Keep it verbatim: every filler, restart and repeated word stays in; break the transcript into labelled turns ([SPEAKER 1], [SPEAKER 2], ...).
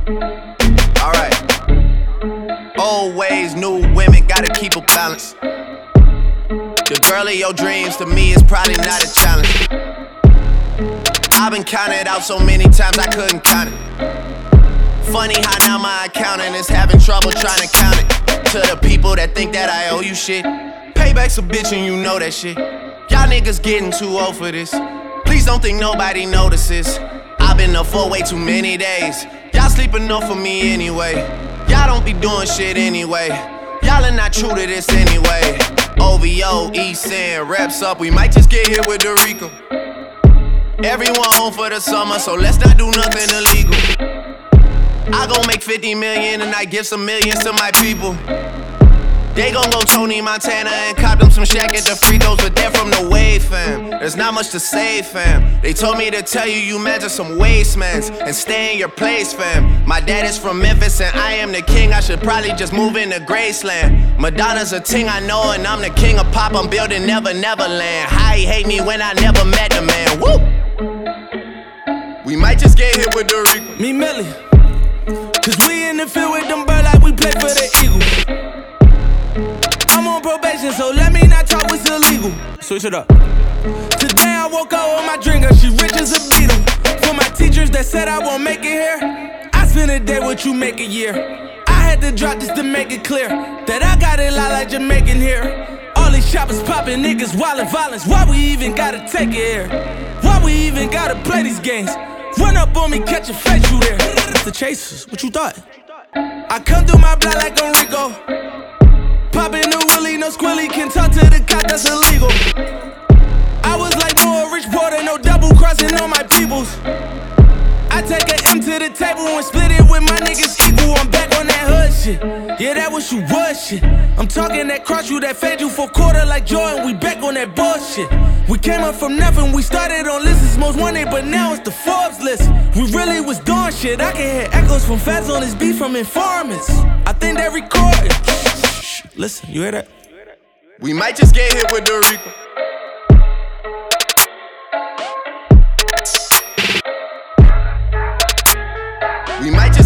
[SPEAKER 1] Alright. Old ways, new women, gotta keep a balance. The girl of your dreams to me is probably not a challenge. I've been counted out so many times I couldn't count it. Funny how now my accountant is having trouble trying to count it. To the people that think that I owe you shit, payback's a bitch and you know that shit. Y'all niggas getting too old for this. Please don't think nobody notices. I've been up for way too many days. Y'all sleep enough for me anyway. Y'all don't be doing shit anyway. Y'all are not true to this anyway. O V O, East End, reps up, we might just get hit with Dorico. Everyone home for the summer, so let's not do nothing illegal. I gon' make fifty million and I give some millions to my people. They gon' go Tony Montana and cop them some Shaq at the free throws, but they're from the wave, fam. There's not much to say, fam. They told me to tell you you measure some wastemans and stay in your place, fam. My dad is from Memphis and I am the king. I should probably just move into Graceland. Madonna's a ting I know and I'm the king of pop. I'm building Never Neverland. How he hate me when I never met the man. Woo! We might just get hit with Dorico.
[SPEAKER 2] Me Millie, cause we in the field with them bird like we play for the Eagles. I'm on probation, so let me not talk what's illegal. Switch it up. Today I woke up with my drinker, she rich as a beetle. For my teachers that said I won't make it here, I spend a day what you make a year. I had to drop this to make it clear that I got it lot like Jamaican here. All these shoppers popping, niggas wildin' violence. Why we even gotta take it here? Why we even gotta play these games? Run up on me, catch a face, you there. It's the Chasers, what you thought? I come through my block like Enrico. Poppin' the willy, no squilly, can talk to the cop, that's illegal. I was like more rich Porter, no double crossing on my peoples. I take an M to the table and split it with my niggas equal. I'm back on that hood shit. Yeah, that was you was shit. I'm talking that cross you, that fed you for quarter like Jordan. We back on that bullshit. We came up from nothing, we started on lists most wanted, but now it's the Forbes list. We really was doing shit. I can hear echoes from feds on this beat from informants. I think they recorded. Listen, you hear that?
[SPEAKER 1] We might just get hit with Dorico. We might